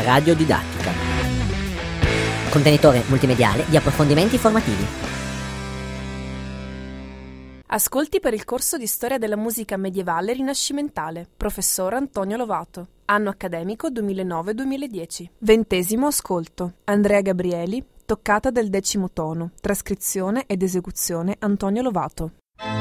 Radiodidattica. Contenitore multimediale di approfondimenti formativi. Ascolti per il corso di Storia della musica medievale e rinascimentale. Professor Antonio Lovato. Anno accademico 2009-2010. 20° ascolto. Andrea Gabrieli. Toccata del 10° tono. Trascrizione ed esecuzione Antonio Lovato.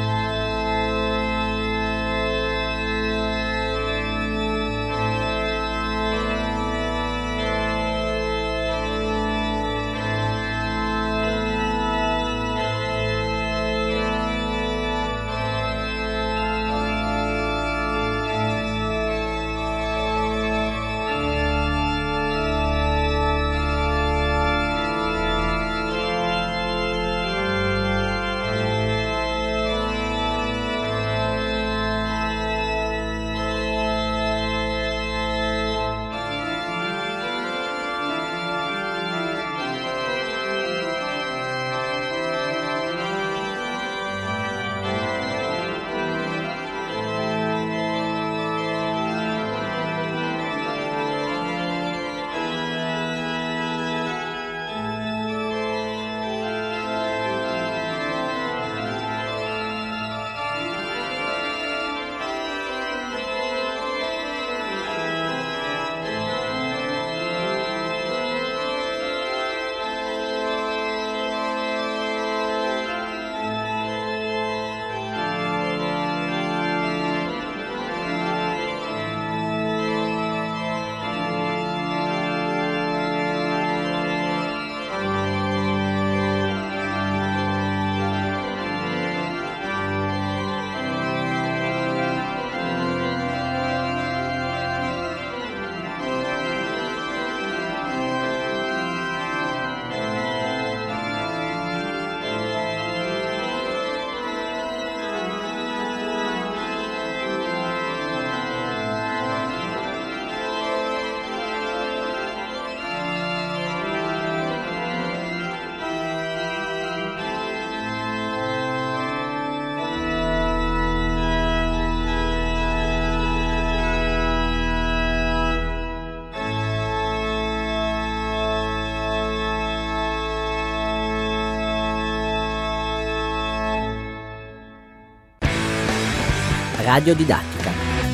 Radiodidattica.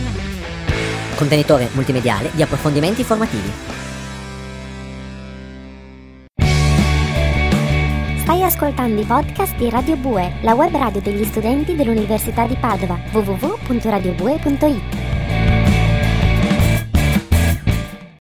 Contenitore multimediale di approfondimenti formativi. Stai ascoltando i podcast di Radio Bue, la web radio degli studenti dell'Università di Padova, www.radiobue.it.